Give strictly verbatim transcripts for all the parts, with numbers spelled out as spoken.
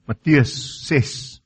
Matteus ses.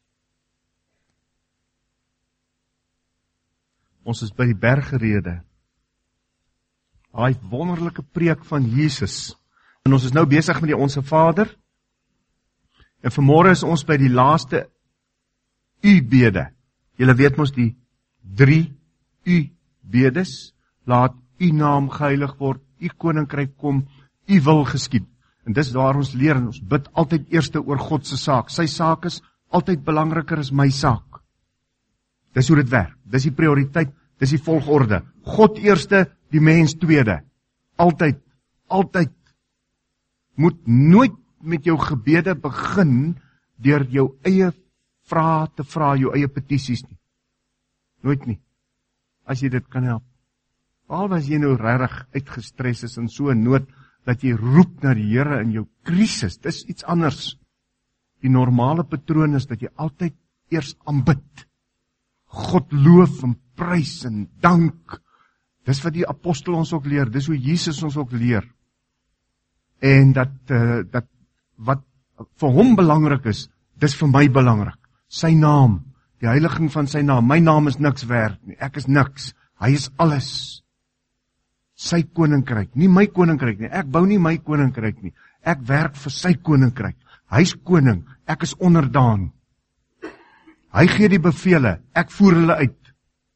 Ons is by die bergrede. Daai wonderlike preek van Jesus. En ons is nou besig met die Onse Vader. En vanmôre is ons by die laaste U-bede. Julle weet mos die drie U-bedes. Laat U naam geheilig word, U koninkryk kom, U wil geskied. En dis waar ons leer, en ons bid altyd eerste oor God se saak. Sy saak is altyd belangriker as my saak. Dis hoe dit werk. Dis die prioriteit, dis die volgorde. God eerste, die mens tweede. Altyd, altyd. Moet nooit met jou gebede begin deur jou eie vrae te vra, jou eie petisies nie. Nooit nie. As jy dit kan help. Behalwe as jy nou regtig uitgestres is en so 'n nood, dat jy roep na die Here in jou krisis, dis iets anders. Die normale patroon is dat jy altyd eers aanbid. God loof en prys en dank. Dis wat die apostel ons ook leer, dis hoe Jesus ons ook leer. En dat, uh, dat wat vir hom belangrik is, dis vir my belangrik. Sy naam, die heiliging van sy naam. My naam is niks werd nie, ek is niks. Hy is alles. Sy koninkryk, nie my koninkryk nie. Ek bou nie my koninkryk nie. Ek werk vir sy koninkryk. Hy's koning, ek is onderdaan. Hy gee die bevele, ek voer hulle uit.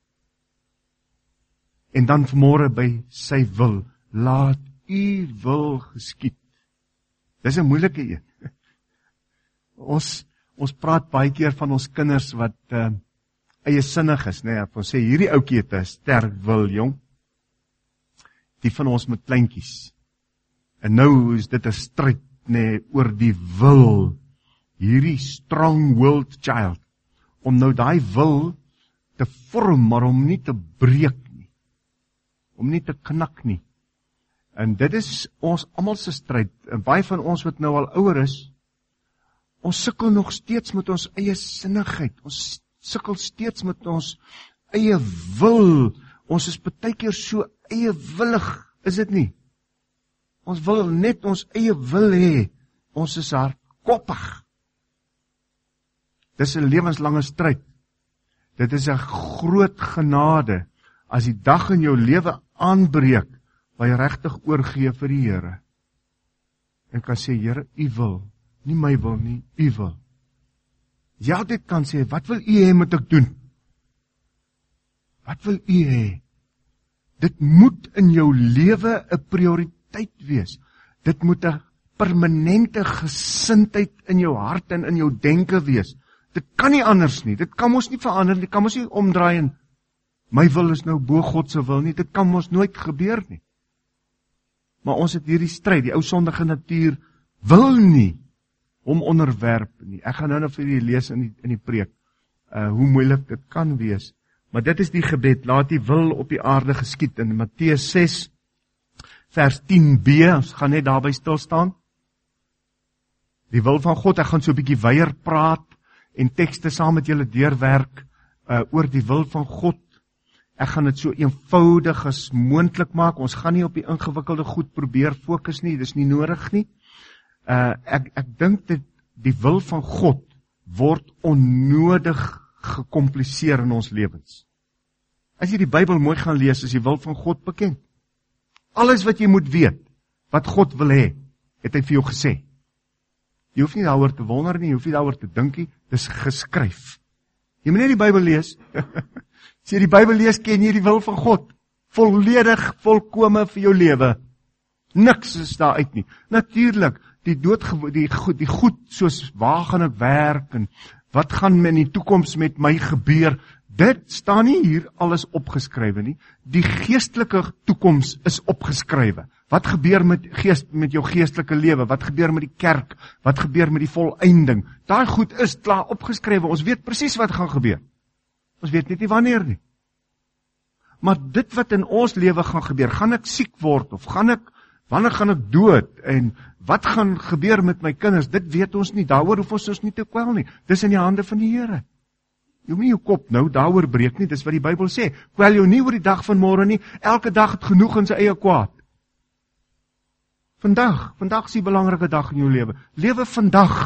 En dan vanmôre by sy wil, laat U wil geskied. Dis 'n moeilike een. Ons ons praat baie keer van ons kinders wat uh, eie sinnig is, né? Nee, ons sê hierdie ouetjie het 'n sterk wil, jong. Die van ons met kleintjies. En nou is dit 'n stryd, nê, nee, oor die wil. Hierdie strong-willed child. Om nou daai wil te vorm, maar om nie te breek nie. Om nie te knak nie. En dit is ons almal se stryd. En baie van ons wat nou al ouer is, ons sukkel nog steeds met ons eie sinnigheid. Ons sukkel steeds met ons eie wil. Ons is baie keer so eie willig, is dit nie? Ons wil net ons eie wil hê. Ons is hardkoppig. Dis 'n lewenslange stryd. Dit is 'n groot genade as die dag in jou lewe aanbreek waar jy regtig oorgee vir die Here. En kan sê, Here, U wil, nie my wil nie, U wil. Jy altyd kan sê, wat wil U hê moet ek doen? Wat wil U hê? Dit moet in jou lewe 'n prioriteit wees. Dit moet 'n permanente gesindheid in jou hart en in jou denke wees. Dit kan nie anders nie. Dit kan mos nie verander nie. Dit kan mos nie omdraai en my wil is nou bo God se wil nie. Dit kan mos nooit gebeur nie. Maar ons het hierdie stryd, die ou sondige natuur wil nie hom onderwerp nie. Ek gaan nou nog vir julle lees in die in die preek. Uh hoe moeilik dit kan wees. Maar dit is die gebed, laat die wil op die aarde geskied. In Matteus ses, vers tien b, ons gaan net daarby stil staan. Die wil van God, ek gaan so 'n bietjie weier praat, en tekste saam met julle deurwerk, uh, oor die wil van God. Ek gaan dit so eenvoudig as moontlik maak, ons gaan nie op die ingewikkelde goed probeer fokus nie, dis nie nodig nie. Uh, ek, ek dink dit, die wil van God, word onnodig gekompliseer in ons lewens. As jy die Bybel mooi gaan lees, is die wil van God bekend. Alles wat jy moet weet, wat God wil hê, het hy vir jou gesê. Jy hoef nie daaroor te wonder nie, jy hoef nie daaroor te dink nie, dis geskryf. Jy moet net die Bybel lees. As jy die Bybel lees, ken jy die wil van God. Volledig, volkome vir jou lewe. Niks is daar uit nie. Natuurlik, die dood, die goed, die goed soos waar gaan ek werk en wat gaan in die toekoms met my gebeur, dit staan nie hier alles opgeskrywe nie. Die geestelike toekoms is opgeskrywe. Wat gebeur met geest, met jou geestelike lewe? Wat gebeur met die kerk? Wat gebeur met die volëinding? Daai goed is klaar opgeskrywe. Ons weet presies wat gaan gebeur. Ons weet net nie wanneer nie. Maar dit wat in ons lewe gaan gebeur, gaan ek siek word of gaan ek wanneer gaan ek dood en wat gaan gebeur met my kinders? Dit weet ons nie. Daaroor hoef ons ons nie te kwel nie. Dis in die hande van die Here. Jy moet nie jou kop nou daaroor breek nie. Dis wat die Bybel sê. Kwel jou nie oor die dag van môre nie. Elke dag het genoeg in sy eie kwaad. Vandag, vandag is die belangrike dag in jou lewe. Lewe vandag.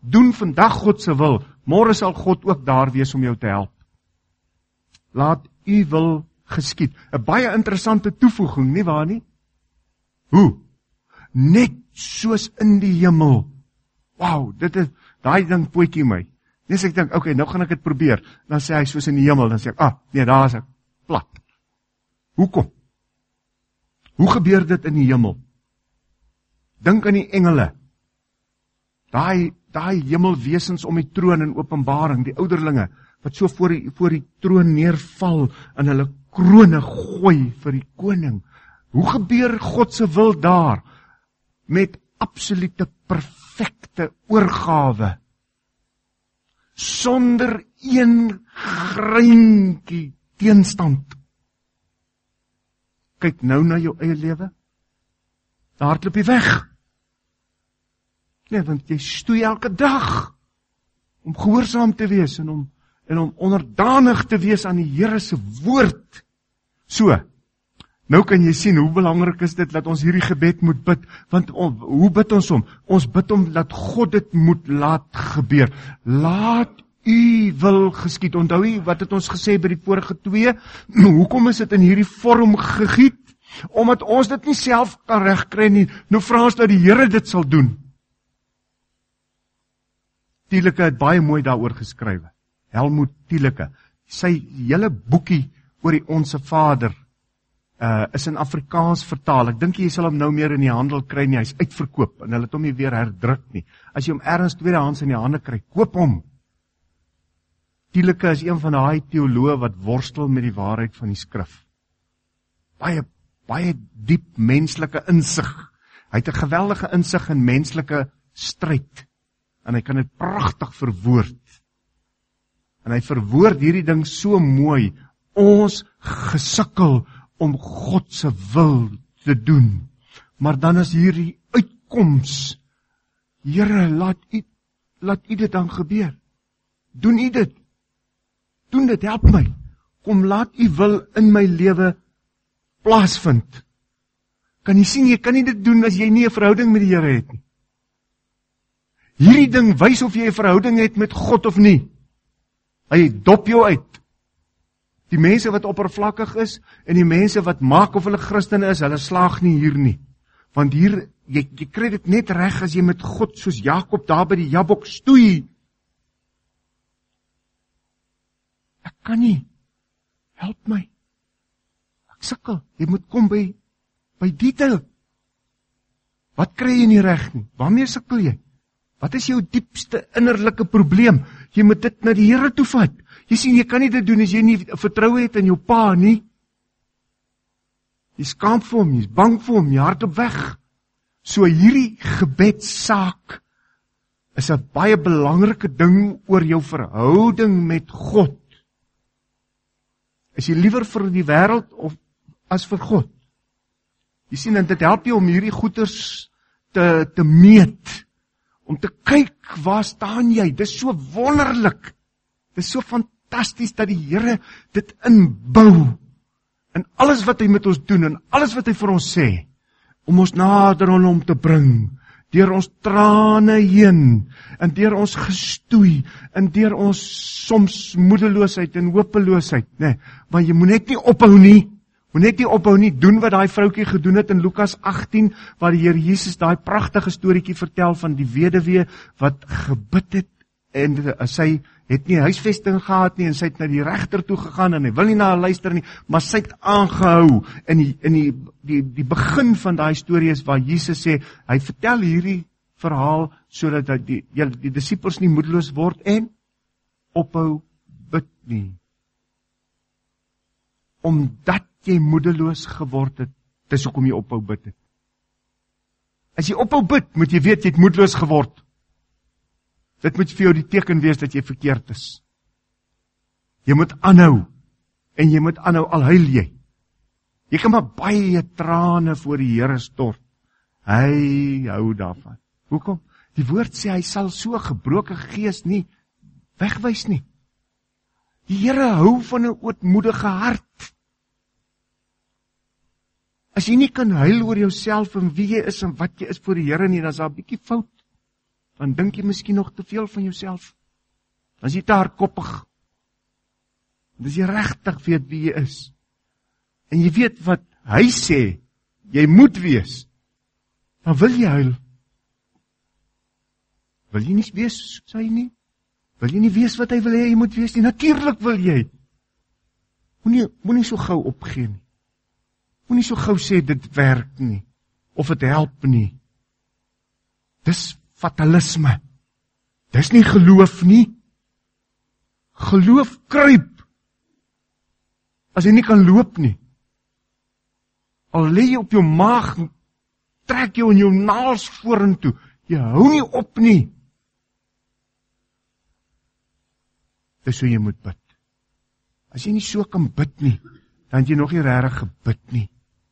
Doen vandag God se wil, môre sal God ook daar wees om jou te help. Laat u wil geskied. 'n Baie interessante toevoeging, nie waar nie? Hoe? Net soos in die hemel. Wow, dit is, daai ding pootjie my. Nes ek dink, okay, nou gaan ek dit probeer. Dan sê hy soos in die hemel, dan sê ek, ah, nee, daar is ek plat. Hoekom? Hoe gebeur dit in die hemel? Dink aan die engele. Daai, daai hemelwesens om die troon in Openbaring, die ouderlinge, wat so voor die, voor die troon neerval, en hulle krone gooi vir die koning. Hoe gebeur God se wil daar? Met absolute perfekte oorgawe. Sonder een greintjie teenstand. Kyk nou na jou eie lewe. Daar hardloop jy weg. Nee, want jy stoei elke dag om gehoorsaam te wees en om, en om onderdanig te wees aan die Here se woord. So, nou kan jy sien hoe belangrik is dit dat ons hierdie gebed moet bid, want on, hoe bid ons om? Ons bid om dat God dit moet laat gebeur. Laat u wil geskied. Onthou jy wat het ons gesê by die vorige twee? Hoekom is dit in hierdie vorm gegiet? Omdat ons dit nie self kan regkry nie. Nou vra ons dat die Here dit sal doen. Tielike het baie mooi daaroor geskrywe. Helmut Tielike. Sy hele boekie oor die Onse Vader uh, is in Afrikaans vertaal. Ek dink jy sal hom nou meer in die handel kry nie. Hy's uitverkoop en hulle het hom nie weer herdruk nie. As jy hom ergens tweedehands in die hande kry, koop hom. Tielike is een van daai teoloë wat worstel met die waarheid van die skrif. Baie, baie diep menslike insig. Hy het 'n geweldige insig in menslike stryd. En hy kan dit pragtig verwoord. En hy verwoord hierdie ding so mooi. Ons gesukkel om God se wil te doen. Maar dan is hierdie uitkoms. Here, laat u, laat u dit dan gebeur. Doen u dit. Doen dit, help my. Kom, laat u wil in my lewe plaasvind. Kan jy sien, jy kan nie dit doen as jy nie 'n verhouding met die Here het nie. Hierdie ding wys of jy 'n verhouding het met God of nie. Hy dop jou uit. Die mense wat oppervlakkig is, en die mense wat maak of hulle Christene is, hulle slaag nie hier nie. Want hier, jy, jy kry dit net reg as jy met God, soos Jakob daar by die Jabok stoei. Ek kan nie. Help my. Ek sukkel. Jy moet kom by, by detail. Wat kry jy nie reg nie? Waarmee sukkel jy? Wat is jou diepste innerlike probleem? Jy moet dit na die Here toe vat. Jy sien, jy kan nie dit doen as jy nie vertroue het in jou pa nie. Jy skaam vir hom, jy is bang vir hom, jy hardloop weg. So hierdie gebedssaak is 'n baie belangrike ding oor jou verhouding met God. Is jy liewer vir die wêreld of as vir God? Jy sien, en dit help jou om hierdie goeters te, te meet. Om te kyk, waar staan jy? Dis so wonderlik. Dis so fantasties dat die Here dit inbou. In alles wat hy met ons doen, en alles wat hy vir ons sê, om ons nader aan hom te bring, deur ons trane heen, en deur ons gestoei, en deur ons soms moedeloosheid en hopeloosheid, nee, maar jy moet net nie ophou nie, moet net nie ophou nie, doen wat daai vroukie gedoen het in Lukas agtien, waar die Here Jesus daai pragtige storieetjie vertel van die weduwee, wat gebid het, en sy het nie huisvesting gehad nie, en sy het na die regter toe gegaan, en hy wil nie na haar luister nie, maar sy het aangehou, in die, in die, die, die begin van daai storie is, waar Jesus sê, hy vertel hierdie verhaal, so dat die, die, die disippels nie moedeloos word, en ophou bid nie. Omdat jy moedeloos geword het, dis hoekom jy ophou bid het. As jy ophou bid, moet jy weet, jy het moedeloos geword. Dit moet vir jou die teken wees dat jy verkeerd is. Jy moet aanhou, en jy moet aanhou, al huil jy. Jy kan maar baie trane voor die Here stort. Hy hou daarvan. Hoekom? Die woord sê, hy sal so gebroke gees nie wegwys nie. Die Here hou van 'n ootmoedige hart. As jy nie kan huil oor jouself en wie jy is en wat jy is voor die Here nie, dan is daar 'n bietjie fout. dan dink jy miskien nog te veel van jouself. Dan is jy te hardkoppig. Dan is jy regtig weet wie jy is. En jy weet wat hy sê, jy moet wees. Dan wil jy huil. Wil jy nie wees soos hy nie? Wil jy nie wees wat hy wil hê jy moet wees nie? Natuurlik wil jy. Moenie moenie so gou opgee nie. Moenie so gou sê dit werk nie, of dit help nie. Dis fatalisme. Dis nie geloof nie. Geloof kruip. As jy nie kan loop nie. Al lê jy op jou maag, trek jou in jou naels vorentoe. Jy hou nie op nie. Dis hoe jy moet bid. As jy nie so kan bid nie, dan het jy nog nie regtig gebid nie.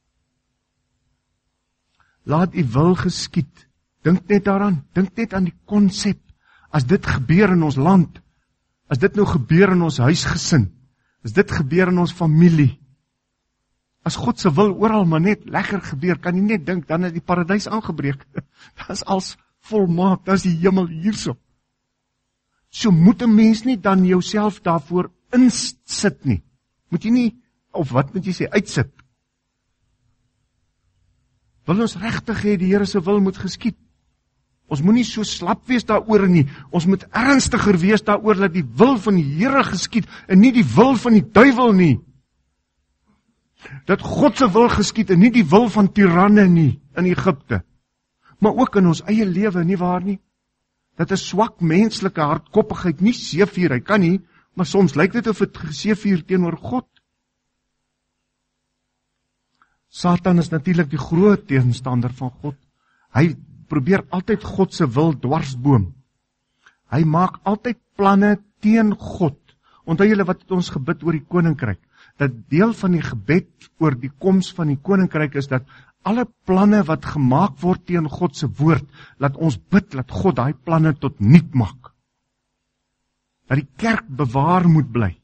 Laat u wil geskied. Dink net daaraan, dink net aan die konsep. As dit gebeur in ons land, as dit nou gebeur in ons huisgesin, as dit gebeur in ons familie, as God se wil oral maar net lekker gebeur, kan jy net dink, dan is die paradys aangebreek. Dat is als volmaak, dat is die hemel hierso. So moet 'n mens nie dan jouself daarvoor insit nie. Moet jy nie, of wat moet jy sê, uitsit. Wil ons regtig hê die Here se wil moet geskied? Ons moet nie so slap wees daaroor nie. Ons moet ernstiger wees daaroor dat die wil van die Here geskied en nie die wil van die duiwel nie. Dat God se wil geskied en nie die wil van tiranne nie in Egipte. Maar ook in ons eie lewe, nie waar nie? Dat 'n swak menslike hardkoppigheid nie seevier, hy kan nie, maar soms lyk dit of dit geseevier teenoor God. Satan is natuurlik die groot teenstander van God. Hy probeer altyd God se wil dwarsboom. Hy maak altyd planne teen God. Onthou julle wat het ons gebid oor die koninkryk? Dat deel van die gebed oor die koms van die koninkryk is dat alle planne wat gemaak word teen God se woord, laat ons bid, laat God daai planne tot niet maak. Dat die kerk bewaar moet bly.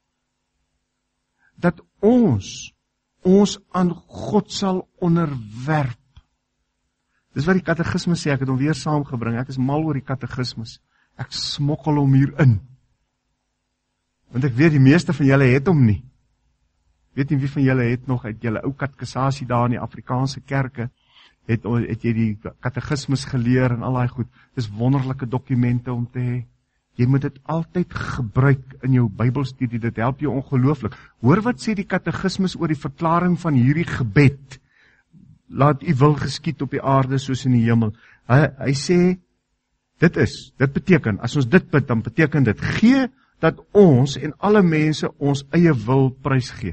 Dat ons, ons aan God sal onderwerp. Dis wat die katekismus sê, ek het hom weer saamgebring, ek is mal oor die katekismus. Ek smokkel hom hier in. Want ek weet die meeste van julle het hom nie. Weet nie wie van julle het nog uit julle ou katekisasie daar in die Afrikaanse kerke, het, het jy die katekismus geleer en al daai goed. Dis wonderlike dokumente om te hê. Jy moet dit altyd gebruik in jou Bybelstudie, dit help jou ongelooflik. Hoor wat sê die katekismus oor die verklaring van hierdie gebed. Laat u wil geskied op die aarde soos in die hemel. Hy, hy sê, dit is, dit beteken, as ons dit bid, dan beteken dit, gee dat ons en alle mense ons eie wil prysgee.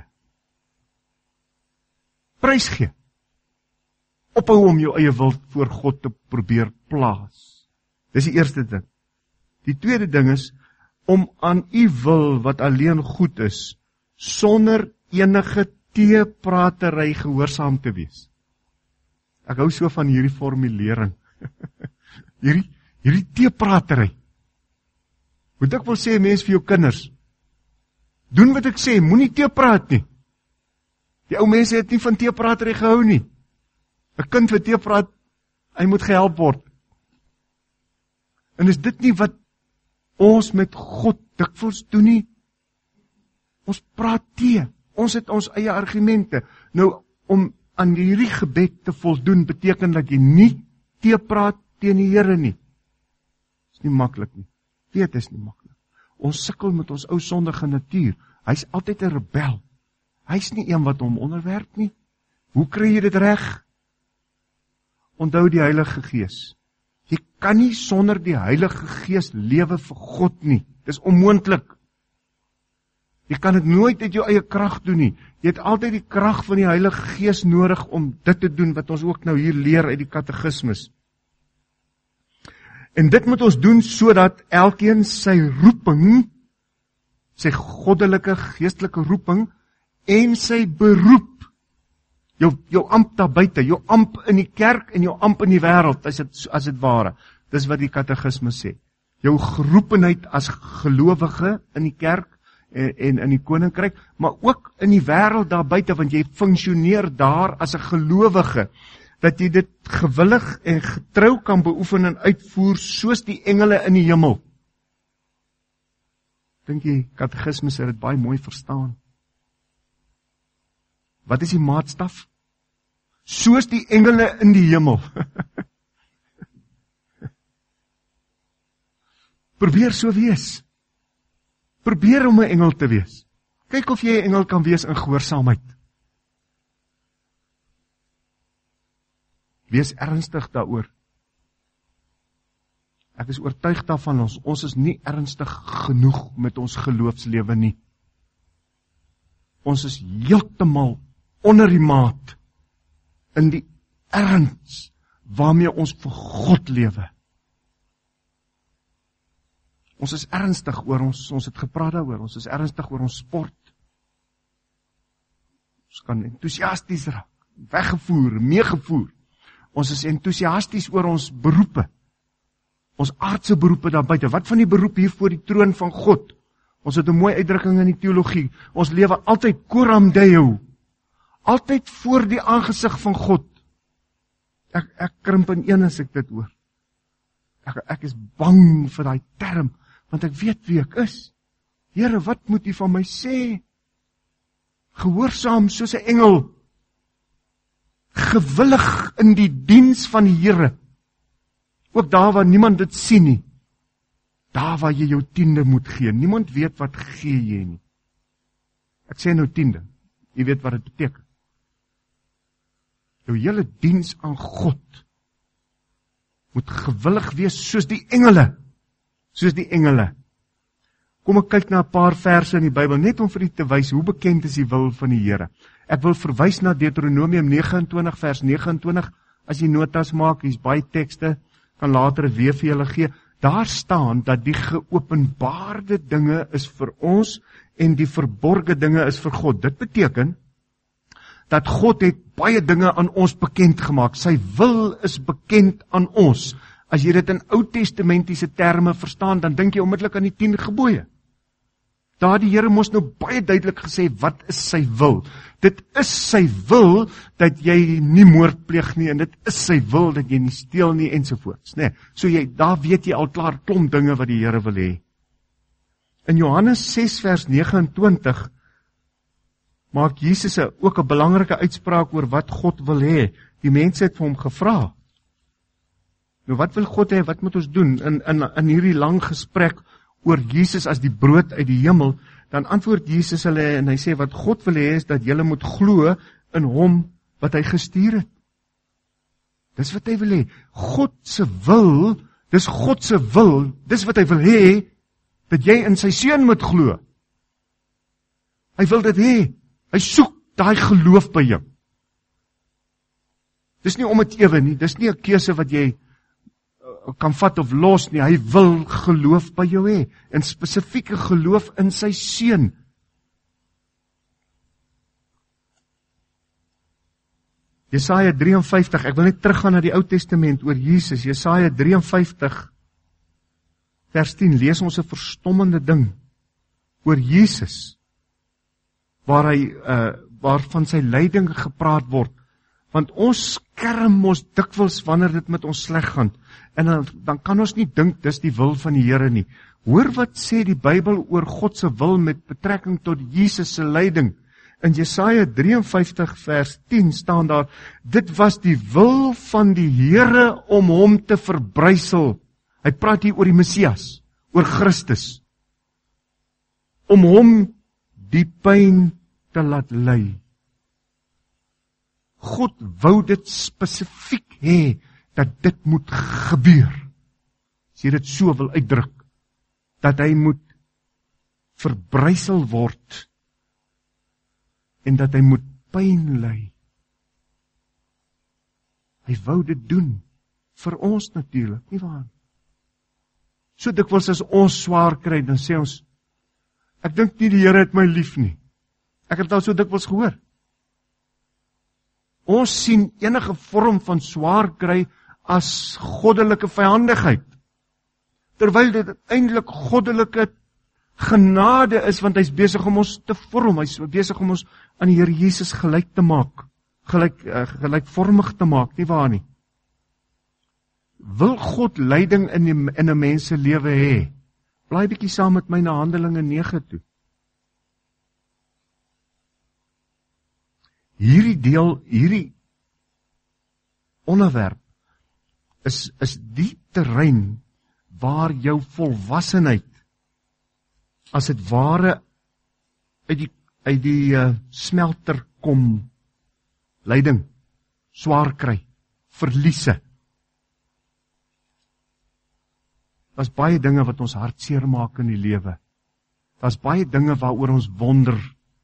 Prysgee. Ophou om jou eie wil voor God te probeer plaas. Dis die eerste ding. Die tweede ding is, om aan u wil wat alleen goed is, sonder enige teepratery gehoorsaam te wees. Ek hou so van hierdie formulering. hierdie, hierdie teepratery. Moet ek wil sê, mens vir jou kinders, doen wat ek sê, moenie teepraat nie. Die ou mense het nie van teepratery gehou nie. 'n Kind wat teepraat, hy moet gehelp word. En is dit nie wat ons met God dikwels doen nie? Ons praat tee. Ons het ons eie argumente. Nou, om aan hierdie gebed te voldoen, beteken dat jy nie teepraat teen die Here nie. Is nie maklik nie. Weet, is nie maklik. Ons sukkel met ons ou sondige natuur. Hy's altyd 'n rebel. Hy's nie een wat hom onderwerp nie. Hoe kry jy dit reg? Onthou die Heilige Gees. Jy kan nie sonder die Heilige Gees lewe vir God nie. Dis onmoontlik. Jy kan dit nooit uit jou eie krag doen nie. Jy het altyd die krag van die Heilige Gees nodig om dit te doen wat ons ook nou hier leer uit die katekismus. En dit moet ons doen sodat elkeen sy roeping, sy goddelike, geestelike roeping en sy beroep, jou, jou amp daar buite, jou amp in die kerk en jou amp in die wêreld, as dit, as dit ware. Dis wat die katekismus sê. Jou geroepenheid as gelowige in die kerk en, en in die koninkryk, maar ook in die wêreld daar buite, want jy funksioneer daar as 'n gelowige. dat jy dit gewillig en getrou kan beoefen en uitvoer soos die engele in die hemel. Dink jy, katekismes het dit baie mooi verstaan. Wat is die maatstaf? Soos die engele in die hemel. Probeer so wees. Probeer om 'n engel te wees. Kyk of jy 'n engel kan wees in gehoorsaamheid. Wees ernstig daaroor. Ek is oortuig daarvan, ons, ons is nie ernstig genoeg met ons geloofslewe nie. Ons is heeltemal onder die maat in die erns waarmee ons vir God lewe. Ons is ernstig oor ons, ons het gepraat daaroor, ons is ernstig oor ons sport. Ons kan enthousiasties raak, weggevoer, meegevoer. Ons is enthousiasties oor ons beroepe. Ons aardse beroepe daar buite. Wat van die beroep hier voor die troon van God? Ons het 'n mooi uitdrukking in die teologie. Ons lewe altyd coram Deo. Altyd voor die aangesig van God. Ek, ek krimp in een as ek dit hoor. Ek, ek is bang vir daai term, want ek weet wie ek is. Here, wat moet U van my sê? Gehoorsaam soos 'n engel. Gewillig in die diens van die Here. Ook daar waar niemand dit sien nie. Daar waar jy jou tiende moet gee. Niemand weet wat gee jy nie. Ek sê nou tiende. Jy weet wat dit beteken. Jou hele diens aan God moet gewillig wees soos die engele. Soos die engele. Kom ek kyk na 'n paar verse in die Bybel, net om vir u te wys hoe bekend is die wil van die Here. Ek wil verwys na Deuteronomium nege en twintig vers nege en twintig, as jy notas maak, hier's baie tekste, kan later weer vir julle gee. Daar staan dat die geopenbaarde dinge is vir ons en die verborgde dinge is vir God. Dit beteken dat God het baie dinge aan ons bekend gemaak. Sy wil is bekend aan ons. As jy dit in Oud-testamentiese terme verstaan, dan dink jy onmiddellik aan die tien gebooie. Daar die Here mos nou baie duidelik gesê, wat is sy wil? Dit is sy wil, dat jy nie moord pleeg nie, en dit is sy wil, dat jy nie steel nie, ensovoorts. Nee, so jy, daar weet jy al klaar klomp dinge wat die Here wil hê. In Johannes ses vers nege en twintig, maak Jesus ook 'n belangrike uitspraak oor wat God wil hê. Die mense het vir hom gevra. Nou wat wil God hê, wat moet ons doen? In, in, in hierdie lang gesprek oor Jesus as die brood uit die hemel, dan antwoord Jesus hulle en hy sê, wat God wil hê is dat julle moet glo in hom wat hy gestuur het. Dis wat hy wil hê. God se wil, dis God se wil, dis wat hy wil hê, dat jy in sy seun moet glo. Hy wil dit hê. Hy soek daai geloof by jou. Dis nie om dit ewe nie, dis nie 'n keuse wat jy kan vat of los nie, hy wil geloof by jou hê, en spesifieke geloof in sy seun. Jesaja drie en vyftig, ek wil net teruggaan na die Ou Testament oor Jesus, Jesaja drie en vyftig, vers tien, lees ons 'n verstommende ding oor Jesus, waar hy, uh, waarvan sy lyding gepraat word, want ons skerm ons dikwels wanneer dit met ons sleg gaan, en dan, dan kan ons nie dink dis die wil van die Here nie. Hoor wat sê die Bybel oor God se wil met betrekking tot Jesus se lyding. In Jesaja drie en vyftig vers tien staan daar, dit was die wil van die Here om hom te verbrysel. Hy praat hier oor die Messias, oor Christus. Om hom die pyn te laat ly. God wou dit spesifiek hê, dat dit moet gebeur. As jy dit so wil uitdruk, dat hy moet verbrysel word, en dat hy moet pyn ly. Hy wou dit doen, vir ons natuurlik, nie waar? So dikwels as ons swaar kry, dan sê ons, ek dink nie die Here het my lief nie. Ek het al so dikwels gehoor. Ons sien enige vorm van swaar kry as goddelike vyandigheid, terwyl dit eintlik goddelike genade is, want hy's besig om ons te vorm, hy's besig om ons aan die Here Jesus gelyk te maak. gelyk, uh, gelykvormig te maak, nie waar nie? Wil God leiding in die, in 'n mens se lewe hê? Blaai bietjie saam met my na Handelinge nege toe. Hierdie deel, hierdie onderwerp is, is die terrein waar jou volwassenheid as dit ware uit die, uit die uh, smelter kom, lyding, swaar kry, verliese. Daar's baie dinge wat ons hartseer maak in die lewe. Daar's baie dinge waaroor ons wonder.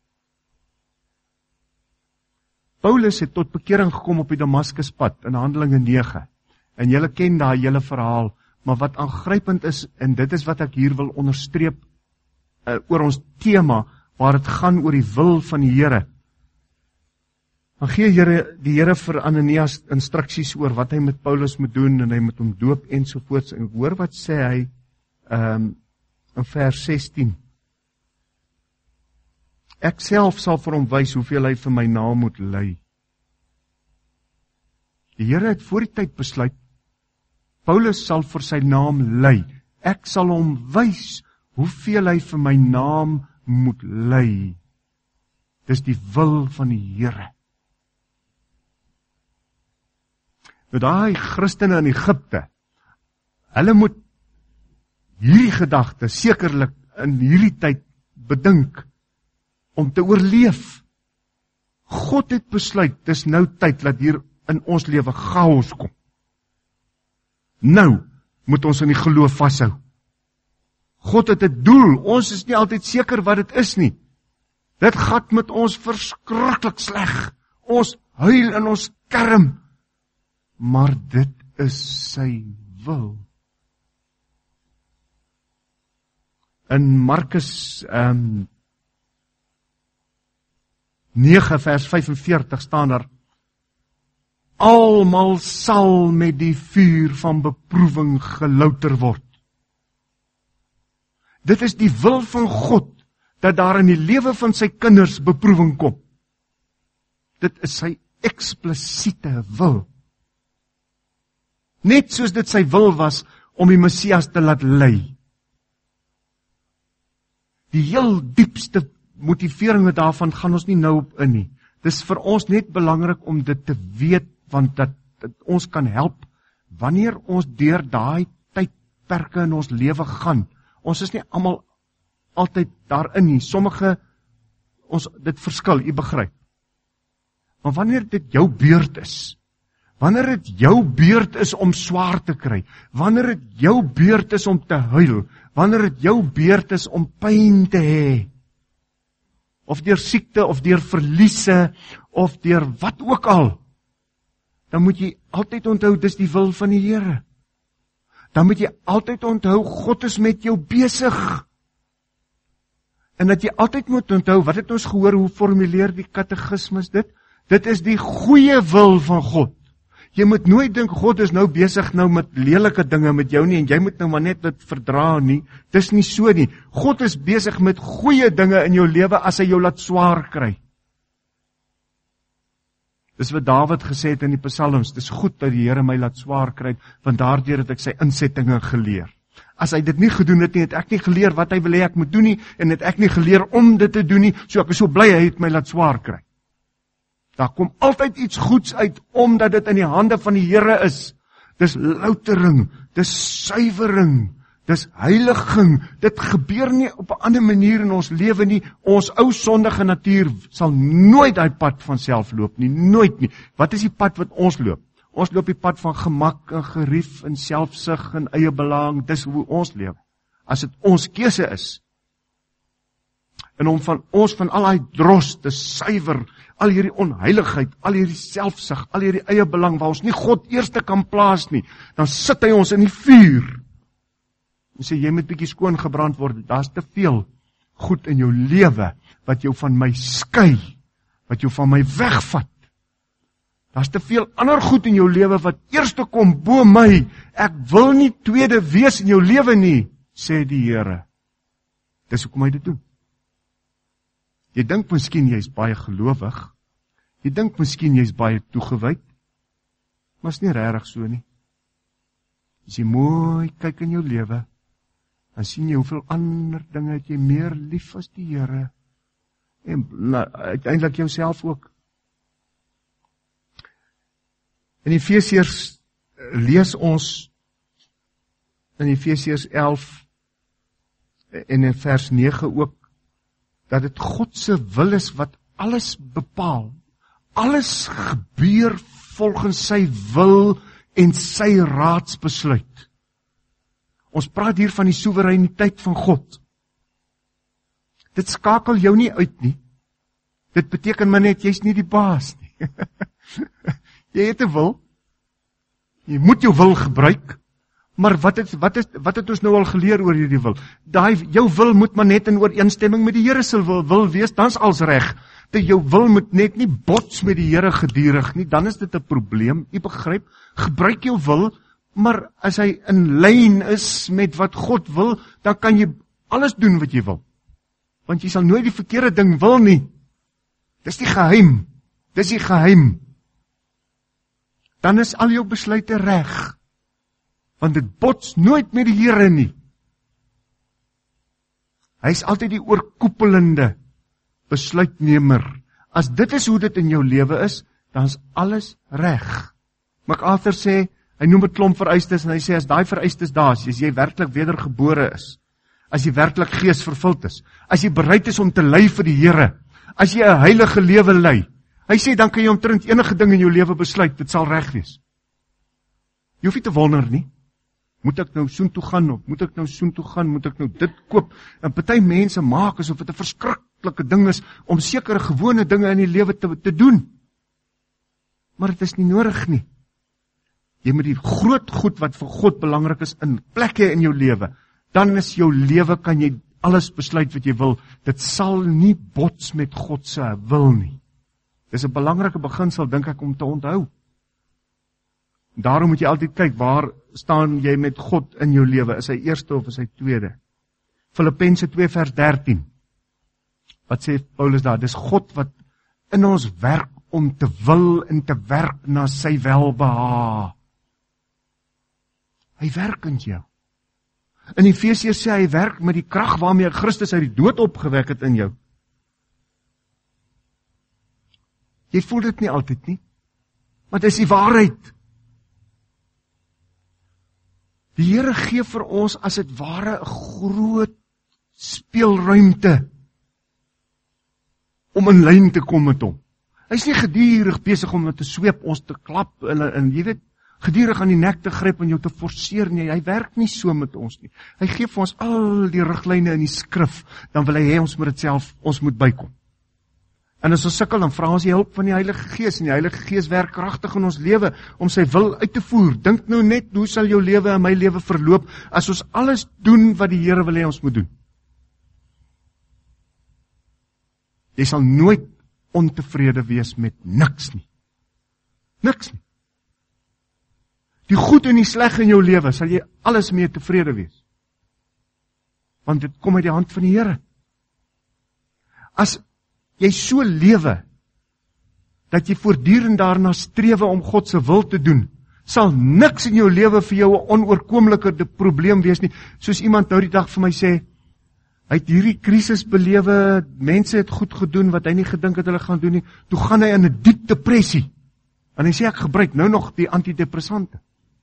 Paulus het tot bekering gekom op die Damaskuspad in Handelinge nege. En julle ken daai hele verhaal, maar wat aangrypend is, en dit is wat ek hier wil onderstreep uh, oor ons tema, waar dit gaan oor die wil van die Here. Dan gee Here, die Here vir Ananias instruksies oor wat hy met Paulus moet doen, en hy moet hom doop ensovoorts. En hoor wat sê hy um, in vers sestien. Ek self sal vir hom wys hoeveel hy vir my naam moet ly. Die Here het voor die tyd besluit, Paulus sal vir sy naam ly. Ek sal hom wys hoeveel hy vir my naam moet ly. Dis die wil van die Here. Nou daai Christene in Egipte, hulle moet hierdie gedagte sekerlik in hierdie tyd bedink om te oorleef. God het besluit, dis nou tyd dat hier in ons lewe chaos kom. Nou moet ons in die geloof vashou. God het 'n doel, ons is nie altyd seker wat dit is nie. Dit gaan met ons verskriklik sleg. Ons huil en ons kerm. Maar dit is sy wil. In Markus um, nege vers vyfenveertig staan daar, almal sal met die vuur van beproewing gelouter word. Dit is die wil van God, dat daar in die lewe van sy kinders beproewing kom. Dit is sy eksplisiete wil. Net soos dit sy wil was om die Messias te laat lei. Die heel diepste motiveringe daarvan gaan ons nie nou op in nie. Dis vir ons net belangrik om dit te weet, want dat dit ons kan help wanneer ons deur daai tydperke in ons lewe gaan. Ons is nie almal altyd daarin nie. Sommige, ons, dit verskil, jy begryp. Maar wanneer dit jou beurt is, wanneer dit jou beurt is om swaar te kry, wanneer dit jou beurt is om te huil, wanneer dit jou beurt is om pyn te hê, of deur siekte, of deur verliese, of deur wat ook al, dan moet jy altyd onthou, dis die wil van die Here. Dan moet jy altyd onthou, God is met jou besig. En dat jy altyd moet onthou, wat het ons gehoor, hoe formuleer die katekismus dit? Dit is die goeie wil van God. Jy moet nooit dink, God is nou besig nou met lelike dinge met jou nie, en jy moet nou maar net dit verdra nie. Dis nie so nie. God is besig met goeie dinge in jou lewe, as hy jou laat swaar kry. Dis wat Dawid gesê het in die Psalms, dis goed dat die Here my laat swaar kry, want daardeur het ek sy insettinge geleer. As hy dit nie gedoen het nie, het ek nie geleer wat hy wil hê ek moet doen nie, en het ek nie geleer om dit te doen nie, so ek is so bly hy het my laat swaar kry. Daar kom altyd iets goeds uit, omdat dit in die hande van die Here is. Dis loutering, dis suiwering, dis heiliging. Dit gebeur nie op 'n ander manier in ons lewe nie. Ons ou sondige natuur sal nooit daai pad van self loop nie, nooit nie. Wat is die pad wat ons loop? Ons loop die pad van gemak en gerief en selfsug en eie belang. Dis hoe ons lewe. As dit ons keuse is, en om van ons van al daai dros te suiwer, al hierdie onheiligheid, al hierdie selfsug, al hierdie eie belang, waar ons nie God eerste kan plaas nie, dan sit hy ons in die vuur. En sê, jy moet bietjie skoon gebrand word, daar is te veel goed in jou lewe, wat jou van my skei, wat jou van my wegvat. Daar is te veel ander goed in jou lewe, wat eerste kom bo my. Ek wil nie tweede wees in jou lewe nie, sê die Here. Dis hoekom hy dit doen. Jy dink miskien jy is baie gelowig, Jy dink miskien jy's baie toegewyd, maar is nie regtig so nie. As jy mooi kyk in jou lewe, dan sien jy hoeveel ander dinge het jy meer lief as die Here, en nou, uiteindelik jouself ook. In Efesiërs lees ons, in Efesiërs elf, en in vers nege ook, dat dit God se wil is wat alles bepaal. Alles gebeur volgens sy wil en sy raadsbesluit. Ons praat hier van die soewereiniteit van God. Dit skakel jou nie uit nie. Dit beteken maar net, jy's nie die baas nie. Jy het 'n wil. Jy moet jou wil gebruik. Maar wat het, wat het, wat het ons nou al geleer oor hierdie wil? Daai, jou wil moet maar net in ooreenstemming met die Here se wil, wil wees, dan's als reg. Dat jou wil moet net nie bots met die Here gedurig nie, dan is dit 'n probleem. Jy begryp, gebruik jou wil, maar as hy in lyn is met wat God wil, dan kan jy alles doen wat jy wil. Want jy sal nooit die verkeerde ding wil nie. Dis die geheim. Dis die geheim. Dan is al jou besluite reg. Want dit bots nooit met die Here nie. Hy is altyd die oorkoepelende besluitnemer. As dit is hoe dit in jou lewe is, dan is alles reg. MacArthur sê, hy noem 'n klomp vereistes en hy sê as daai vereistes daar is, as jy werklik wedergebore is, as jy werklik gees vervuld is, as jy bereid is om te ly vir die Here, as jy 'n heilige lewe lei, hy sê dan kan jy omtrent enige ding in jou lewe besluit, dit sal reg wees. Jy hoef nie te wonder nie. Moet ek nou soontoe gaan, of moet ek nou soontoe gaan, moet ek nou dit koop? En party mense maak asof dit 'n verskriklike ding is om sekere gewone dinge in die lewe te, te doen. Maar dit is nie nodig nie. Jy moet die groot goed wat vir God belangrik is in plekke in jou lewe. Dan is jou lewe, kan jy alles besluit wat jy wil. Dit sal nie bots met God se wil nie. Dis 'n belangrike beginsel, dink ek, om te onthou. Daarom moet jy altyd kyk, waar staan jy met God in jou lewe? Is hy eerste of is hy tweede? Filippense twee vers dertien. Wat sê Paulus daar? Dis God wat in ons werk om te wil en te werk na sy welbehae. Hy werk in jou. In Efesiërs sê hy werk met die krag waarmee Christus uit die dood opgewek het in jou. Jy voel dit nie altyd nie, maar dit is die waarheid. Die Here gee vir ons as dit ware 'n groot speelruimte om in lyn te kom met hom. Hy's nie gedurig besig om te sweep, ons te klap en, en jy weet, gedurig aan die nek te gryp en jou te forceer nie. Hy werk nie so met ons nie. Hy gee vir ons al die riglyne in die skrif, dan wil hy hê ons moet dit self, ons moet bykom. En as ons sukkel, dan vra ons die hulp van die Heilige Gees, en die Heilige Gees werk kragtig in ons lewe om sy wil uit te voer. Dink nou net, hoe sal jou lewe en my lewe verloop as ons alles doen wat die Here wil hê ons moet doen? Jy sal nooit ontevrede wees met niks nie. Niks nie. Die goed en die sleg in jou lewe, sal jy alles mee tevrede wees. Want dit kom uit die hand van die Here. As jy so lewe, dat jy voortdurend daarna strewe om God se wil te doen, sal niks in jou lewe vir jou 'n onoorkomlike probleem wees nie. Soos iemand nou die dag vir my sê, hy het hierdie krisis belewe, mense het goed gedoen wat hy nie gedink het hulle gaan doen nie, toe gaan hy in 'n diep depressie. En hy sê ek gebruik nou nog die antidepressante.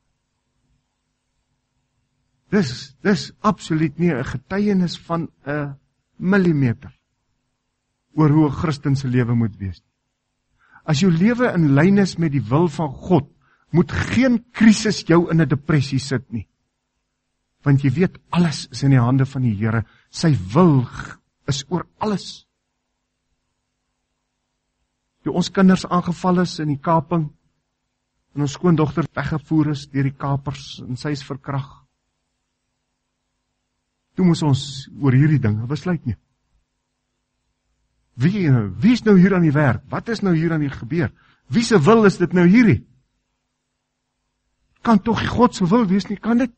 Dis, dis absoluut nie 'n getuienis van 'n millimeter oor hoe 'n Christen se lewe moet wees. As jou lewe in lyn is met die wil van God, moet geen krisis jou in 'n depressie sit nie. Want jy weet, alles is in die hande van die Here. Sy wil is oor alles. Toe ons kinders aangeval is in die kaping, en ons skoondogter weggevoer is deur die kapers, en sy is verkrag. Toe moes ons oor hierdie ding besluit nie. Wie, wie is nou hier aan die werk? Wat is nou hier aan die gebeur? Wie se wil is dit nou hierdie? Kan tog God se wil wees nie, kan dit?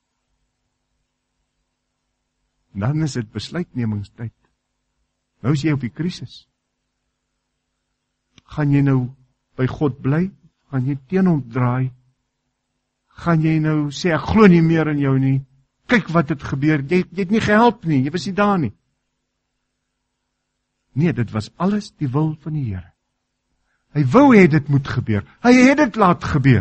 Dan is dit besluitnemingstyd. Nou is jy op die krisis. Gaan jy nou by God bly? Gaan jy teen hom draai? Gaan jy nou sê, ek glo nie meer in jou nie, kyk wat het gebeur, jy, jy het nie gehelp nie, jy was nie daar nie. Nee, dit was alles die wil van die Here. Hy wou hê dit moet gebeur, hy het dit laat gebeur.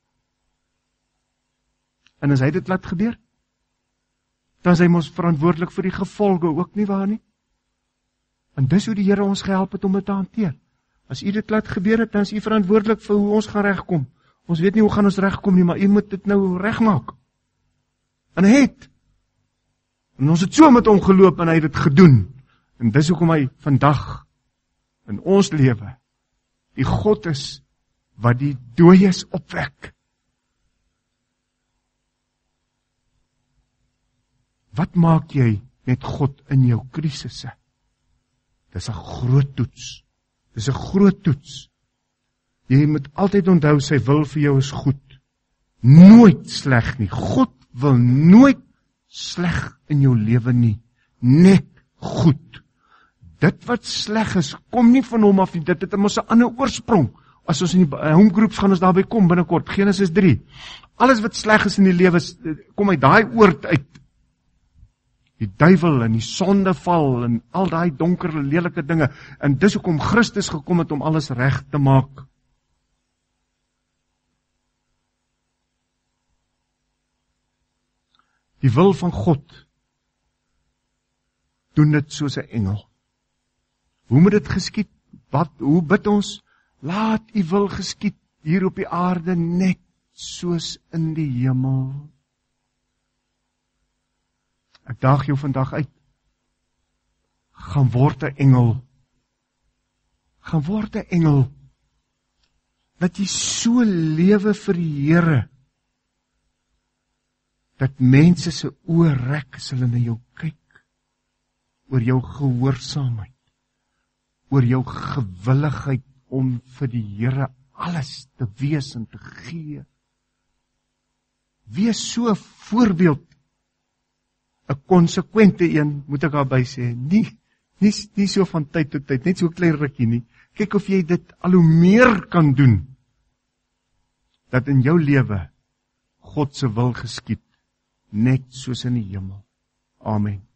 En as hy dit laat gebeur, dan is hy mos verantwoordelik vir die gevolge, ook nie waar nie? En dis hoe die Here ons gehelp het om dit te hanteer. As u dit laat gebeur het, dan is u verantwoordelik vir hoe ons gaan regkom. Ons weet nie hoe gaan ons regkom nie, maar u moet dit nou regmaak. En hy het. En ons het so met hom geloop en hy het dit gedoen. En dis hoekom hy vandag in ons lewe die God is wat die dooies opwek. Wat maak jy met God in jou krisisse? Dis 'n groot toets. Dis 'n groot toets. Jy moet altyd onthou sy wil vir jou is goed. Nooit sleg nie. God wil nooit sleg in jou lewe nie. Net goed. Dit wat sleg is, kom nie van hom af nie. Dit het mos 'n ander oorsprong. As ons in die homegroups gaan ons daarby kom binnekort, Genesis drie. Alles wat sleg is in die lewe, kom uit daai oord uit. Die duiwel en die sondeval en al daai donker, lelike dinge. En dis hoekom Christus gekom het om alles reg te maak. Die wil van God doen dit soos 'n engel. Hoe moet dit geskied? Wat, hoe bid ons? Laat u wil geskied hier op die aarde net soos in die hemel. Ek daag jou vandag uit. Gaan word 'n engel. Gaan word 'n engel. Dat jy so lewe vir die Here, dat mense se oë rek as hulle na jou kyk, oor jou gehoorsaamheid, oor jou gewilligheid om vir die Here alles te wees en te gee. Wees so 'n voorbeeld, 'n konsekwente een, moet ek daarby sê, nie, nie, nie so van tyd tot tyd, net so 'n klein rukkie nie. Kyk of jy dit al hoe meer kan doen, dat in jou lewe God se wil geskied, net soos in die hemel. Amen.